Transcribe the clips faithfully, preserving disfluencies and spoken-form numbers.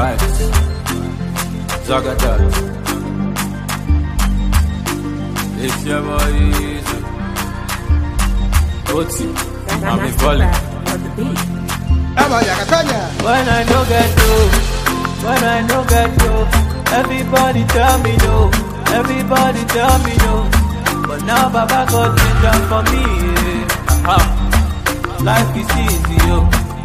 vibes. Zagadat. It's your boy Easy. Oti. I'm in falling. When I no get to, when I no get to, everybody tell me no, everybody tell me no. But now Baba got ginger for me. Yeah. Uh-huh. Life is easy, yo.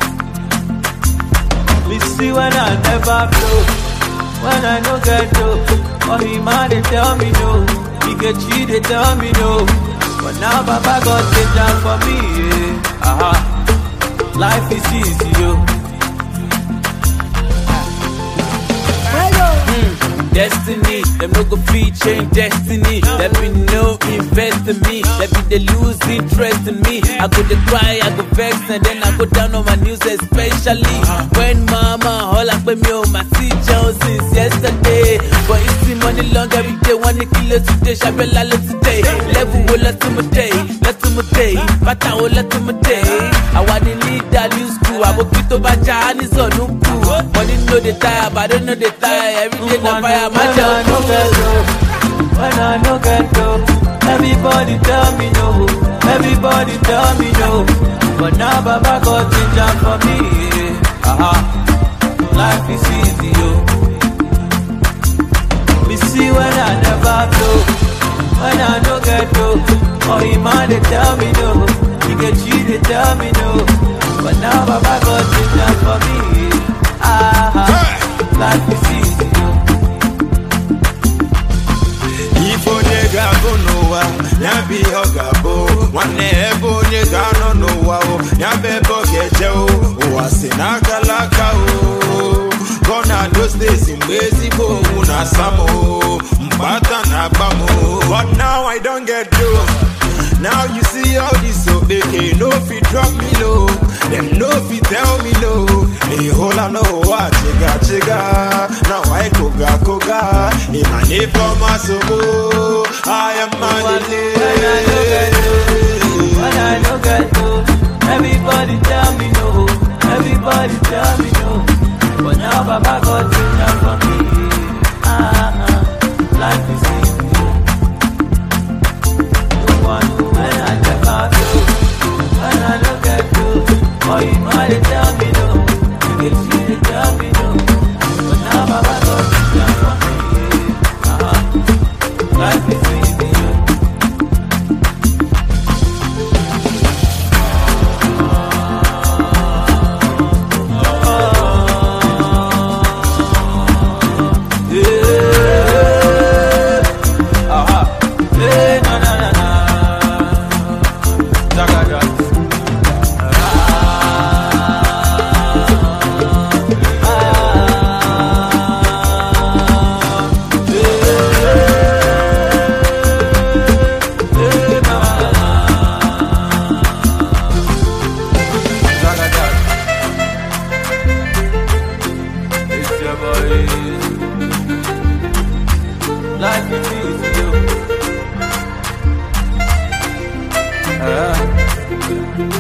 Me see when I never blow, when I no get to. Oh, he man they tell me no, he get cheat they tell me no. But now Baba got ginger for me. Yeah. Uh-huh. Life is easy, yo. Mm, destiny, them no go feed change destiny. There be no invest in me. There be they lose interest in me. I go to cry, I go vex, and then I go down on my news, especially when mama all up with me on my seat since yesterday. But it's the money long every day. One kilo today, Shabella today. Level will let to my day, let to my day. But I will let to my day. I want to lead that new school. I will quit over Chinese or no cool. Money know they tire, but I don't know they tire. Every day I fire my job. When I no get dope, everybody tell me no, everybody tell me no. But now Baba got ginger for me. Uh-huh. Life is easy, yo. Me see when I never blow, when I no get dope. Oh, he man they tell me no, he get cheat they tell me no. But now Baba got ginger for me. Uh-huh. Life is easy, yo. Gabo noa, nyabi ogabo. Wane ebo nye gano noa o, nyabe bogeje o. Oase nakalaka o. Gonna those days in Mexico, una samo, mbata na bamo. But now I don't get you. Now you see all this so they can no fit drop me low. Them no fit tell me no. They hold on no what chiga chiga. Now I koga koga. In my name for my soul, I am my when I don't get to, everybody tell me no, everybody tell me no. But now Baba got ginger for me. Uh-huh. Life is easy. The one when I never do, when I don't get to. Oh, you know they tell me no, you get see they tell me no. But now Baba got ginger for me. Uh-huh. Life is easy. Life is easy, yo. Uh,